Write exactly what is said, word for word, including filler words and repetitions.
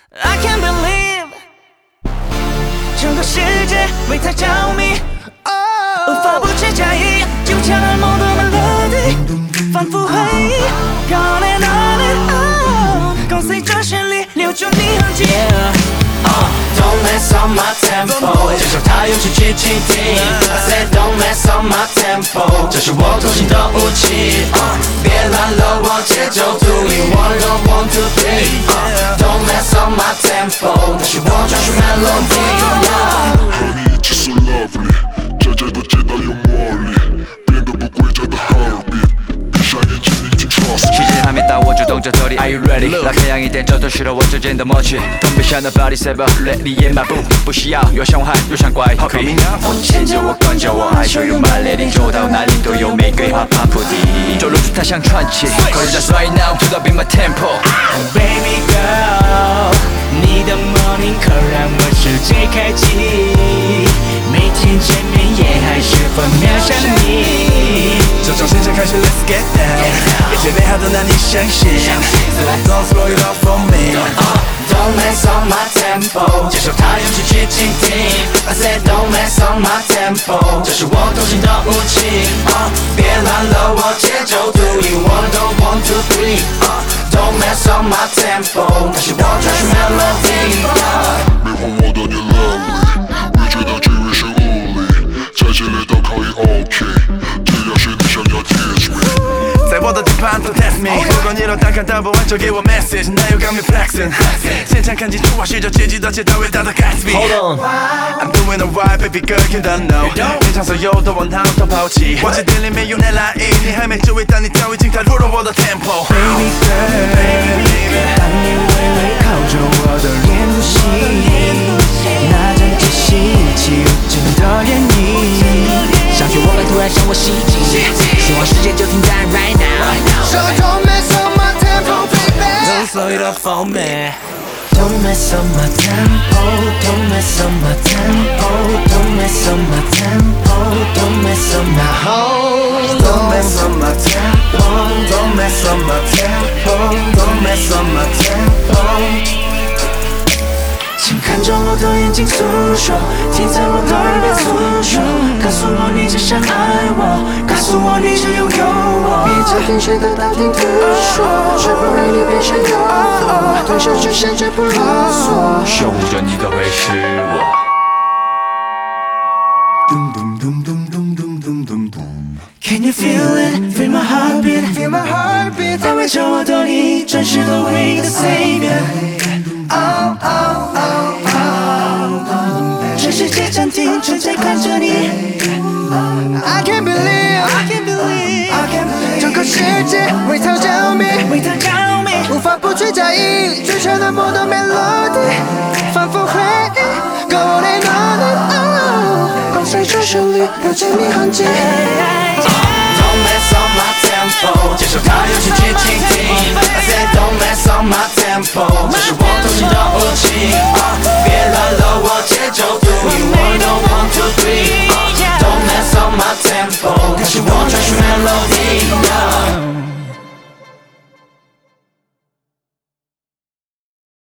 I can't believe 整个世界为他着迷，无法不去在意，就像那梦的 melody， 反复回忆 ，on and on and on， 跟随着旋律留住你痕迹。 Don't mess on my tempo， 这首他用心去倾听。I said don't mess on my tempo， 这是我偷心的武器。Uh, 别乱了我节奏图，你 wanna go one two three。Uh, don't mess on my tempo， 那是我专属 melody。Honey, it's so lovely， 在这个街道有魔力，变得不规则的 heartbeat， 闭上眼睛你就 trust。 时间还没到，我就动着头里 ，Are you ready？ 拉开样一点，这都是我之间的默契。Don't be shy nobody say but let me in my boom， 不需要又像我喊又像怪 ，Copy。我牵着我跟着我，I show you my lady， 走到哪里都有玫瑰花瓣铺地，走路它像传奇。Cause just right now， pull up in my tempo。Baby girl， 你的 morning call 让我世界开启，每天见面也还是分秒想你。 就从现在开始 ，Let's get down， 一切美好都难以相信。Don't slow it down for me。Don't mess on my tempo， 接受他用心去倾听。I said don't mess on my tempo， 这是我偷心的武器。Uh, 别乱了我节奏图 ，You wanna go one two three。Uh, don't mess on my tempo， 那是我专属 melody。 没换我的你 lovely， 越觉得这越是无力，再激烈都可以 OK， 只要是你想要 teach me。 在我的地盘都 test me， 如果你都单看到不完就给我 message， 那又 got me flexing。现场看清楚，或许就阶级到街道伟大的 Gatsby。Hold on，I'm doing alright, baby girl, you don't know。面场所有的往他都抛弃，忘记店里面有那来意，你还没注意到你早已经踏入了我的 tempo。Baby girl， 当你微微靠着我的脸呼吸，那阵气息起无尽的涟漪，想学我们突然向我袭击，希望时间就停在 right now。So don't mess on my tempo, baby. Don't slow it up for me. Don't mess on my tempo, don't mess on my tempo, don't mess on my tempo, don't mess on my hold. Don't mess on my tempo, don't mess on my tempo, don't mess on my tempo。 请看着我的眼睛诉说，听在我的耳边诉说，告诉我你只想爱我，告诉我你只拥有我。 别再听谁的道听途说，学不会你别想诱惑，对手只限制不啰嗦， 守护着你的会是我。 Can you feel it? Feel my heartbeat, feel my heartbeat. 在围着我的你，真实的唯一的 savior。Oh oh oh oh， 全世界暂停，纯粹看着你。I can't believe, I can't believe, I can't believe， 整个世界为他着迷，为他着迷，无法不去在意，最炫的梦的 melody， 反复回忆 ，Go on and on and on， 跟随着旋律留住你痕迹。 Don't mess on my tempo， 接受他用心去倾听。I said don't mess on my tempo， 这是我偷心的武器。Uh, 别乱了我节奏。